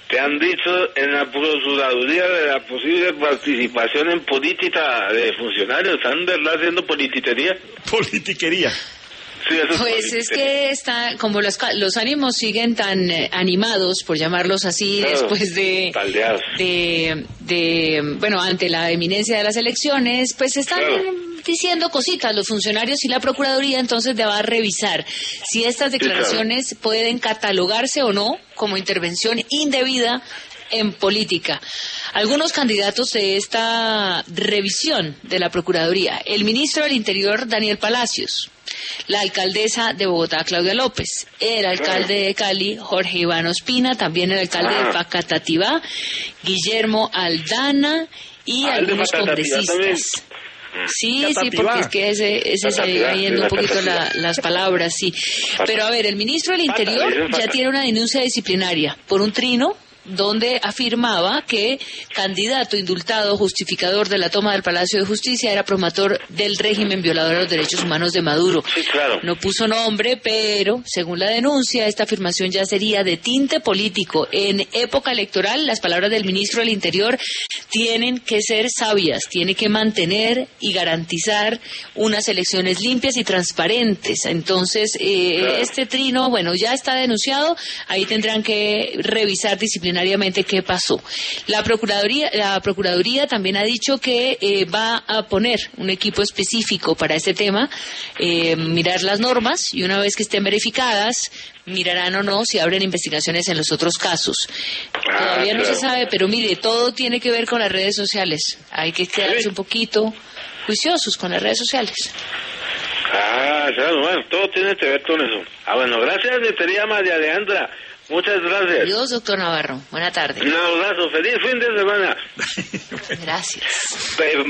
¿Te han dicho en la Procuraduría de la posible participación en política de funcionarios? ¿Están, verdad, haciendo politiquería? Politiquería. Sí, eso Pues es que está, como los ánimos siguen tan animados, por llamarlos así, claro, después caldeados. bueno, ante la eminencia de las elecciones, pues están Claro. diciendo cositas los funcionarios y la Procuraduría, entonces va a revisar si estas declaraciones pueden catalogarse o no como intervención indebida en política. Algunos candidatos de esta revisión de la Procuraduría: el ministro del Interior, Daniel Palacios; la alcaldesa de Bogotá, Claudia López; el alcalde de Cali, Jorge Iván Ospina; también el alcalde de Facatativá, Guillermo Aldana; y algunos congresistas. Sí, porque es que ese se va yendo un poquito las palabras, sí. Pero a ver, el ministro del Interior ya tiene una denuncia disciplinaria por un trino donde afirmaba que candidato indultado justificador de la toma del Palacio de Justicia era promotor del régimen violador de los derechos humanos de Maduro. Sí, claro. No puso nombre, pero según la denuncia, esta afirmación ya sería de tinte político. En época electoral, las palabras del ministro del Interior tienen que ser sabias, tiene que mantener y garantizar unas elecciones limpias y transparentes. Entonces, este trino, bueno, ya está denunciado, ahí tendrán que revisar disciplinariamente qué pasó. La Procuraduría también ha dicho que va a poner un equipo específico para este tema, mirar las normas, y una vez que estén verificadas, mirarán o no si abren investigaciones en los otros casos. Todavía no se sabe, pero mire, todo tiene que ver con las redes sociales. Hay que quedarse un poquito juiciosos con las redes sociales. Claro, bueno, todo tiene que ver con eso. Bueno, gracias, Letería María Alejandra. Muchas gracias. Adiós, doctor Navarro. Buena tarde. Un abrazo. Feliz fin de semana. Gracias.